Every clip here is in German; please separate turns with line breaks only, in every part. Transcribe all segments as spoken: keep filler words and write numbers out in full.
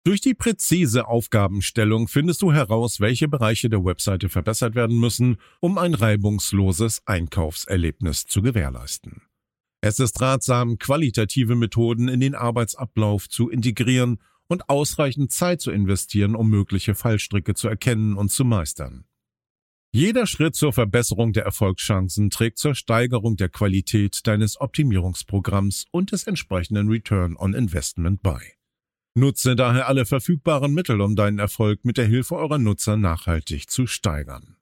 Durch die präzise Aufgabenstellung findest du heraus, welche Bereiche der Webseite verbessert werden müssen, um ein reibungsloses Einkaufserlebnis zu gewährleisten. Es ist ratsam, qualitative Methoden in den Arbeitsablauf zu integrieren und ausreichend Zeit zu investieren, um mögliche Fallstricke zu erkennen und zu meistern. Jeder Schritt zur Verbesserung der Erfolgschancen trägt zur Steigerung der Qualität deines Optimierungsprogramms und des entsprechenden Return on Investment bei. Nutze daher alle verfügbaren Mittel, um deinen Erfolg mit der Hilfe eurer Nutzer nachhaltig zu steigern.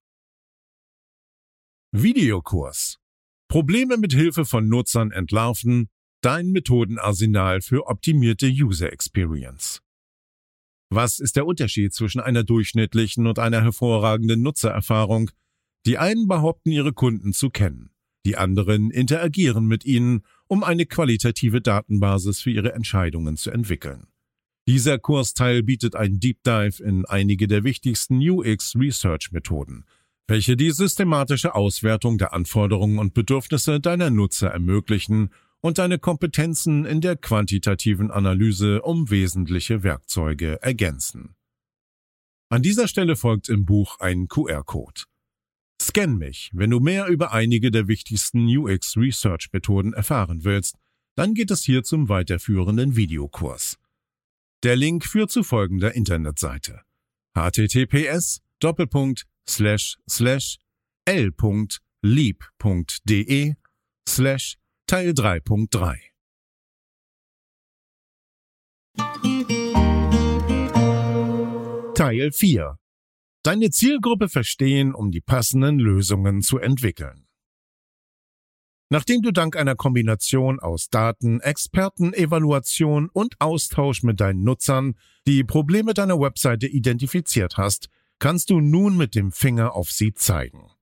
Videokurs: Probleme mit Hilfe von Nutzern entlarven, dein Methodenarsenal für optimierte User Experience. Was ist der Unterschied zwischen einer durchschnittlichen und einer hervorragenden Nutzererfahrung? Die einen behaupten, ihre Kunden zu kennen. Die anderen interagieren mit ihnen, um eine qualitative Datenbasis für ihre Entscheidungen zu entwickeln. Dieser Kursteil bietet einen Deep Dive in einige der wichtigsten U X-Research-Methoden, welche die systematische Auswertung der Anforderungen und Bedürfnisse deiner Nutzer ermöglichen und deine Kompetenzen in der quantitativen Analyse um wesentliche Werkzeuge ergänzen. An dieser Stelle folgt im Buch ein Q R-Code. Scan mich, wenn du mehr über einige der wichtigsten U X-Research-Methoden erfahren willst, dann geht es hier zum weiterführenden Videokurs. Der Link führt zu folgender Internetseite: h t t p s Doppelpunkt slash slash l Punkt lieb Punkt de slash Teil drei Punkt drei. Teil vier: Deine Zielgruppe verstehen, um die passenden Lösungen zu entwickeln. Nachdem du dank einer Kombination aus Daten, Experten, Evaluation und Austausch mit deinen Nutzern die Probleme deiner Webseite identifiziert hast, kannst du nun mit dem Finger auf sie zeigen.